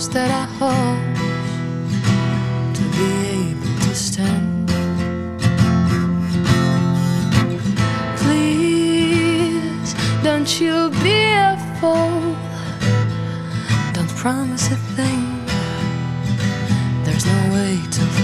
arms that I hope to be able to stand. Please, don't you be a fool. Don't promise a thing there's no way to